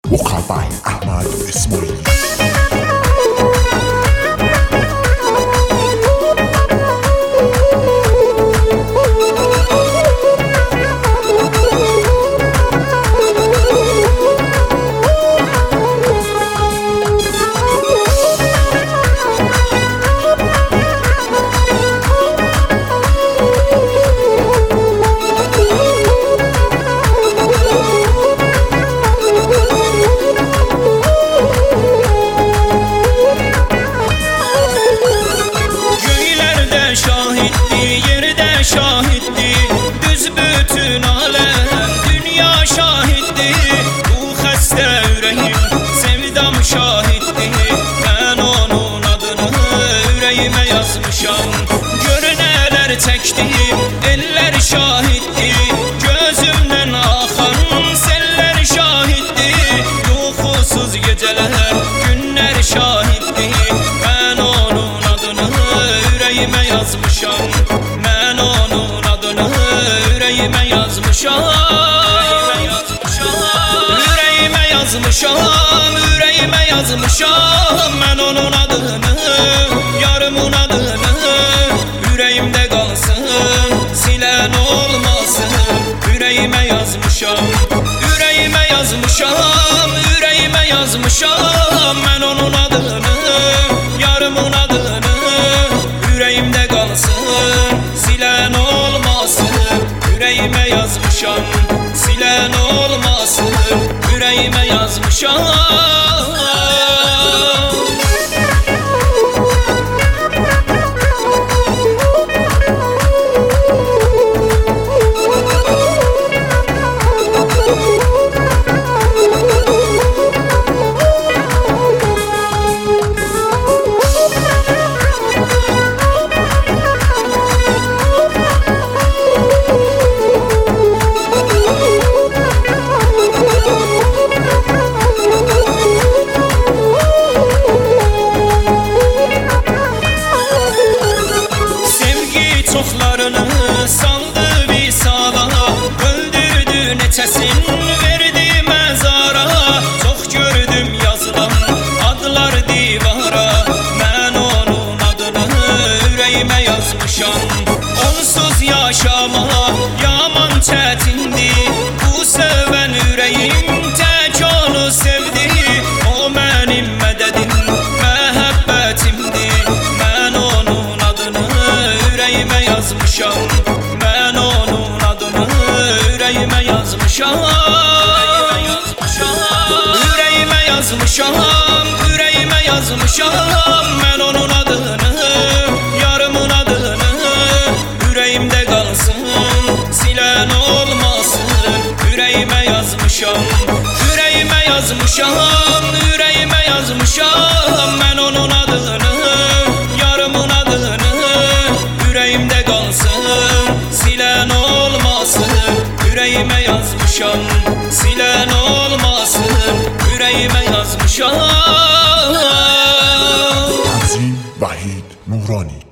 vocal by Ahmad Ismaili. Şahitdi, düz bütün alem, dünya şahitdi. Bu xəstə ürəyim, sevdam şahitdi. Mən onun adını ürəyimə yazmışam. Gör nələr çəkdim, ellər şahitdi. Gözümdən axan sellər şahitdi. Yuxusuz gecələr, günlər şahitdi. Mən onun adını ürəyimə yazmışam. Yüreğime yazmışam, yüreğime yazmışam, yüreğime yazmışam. Ben onun adını, yarımın adını, yüreğimde kalsın, silen olmasın. Yüreğime yazmışam, yüreğime yazmışam, yüreğime yazmışam. Ben onun adını, yarımın adını, yüreğimde kalsın, silen olmasın. Yüreğime yazmışam, silen olmasın. Yüreğime yazmışam. Çoxlarını saldı visala, öldürdü neçəsin verdi məzara. Çox gördüm yazılan adlar divara. Mən onun adını ürəyimə yazmışam. Onsuz yaşama yaman çətindi. Bu sevən ürəyim tək onu sevdi. O mənim mədədim, məhəbbətimdir. Mən onun adını yüreğime yazmışam. Ben onun adını yüreğime yazmışam. Yüreğime yazmışam, yüreğime yazmışam. Ben onun adını, yarımın adını, yüreğimde kalsın, silen olmasın. Yüreğime yazmışam, yüreğime yazmışam, yüreğime yazmışam. Ben onun adını, yarımın adını, yüreğimde kalsın, silen olmasın. Yüreğime yazmışam, silen olmasın. Yüreğime yazmışam. Azim Vahid Nurani.